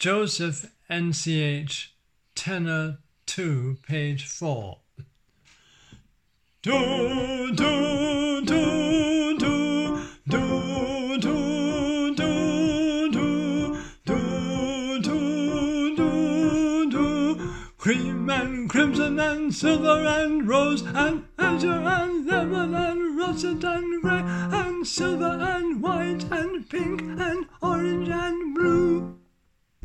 Joseph NCH, tenor 2, page 4. Do, do, do, do, do, do, do, do, do, do, do, do. Cream and crimson and silver and rose and azure and lemon and russet and grey and silver and white and pink and orange and blue.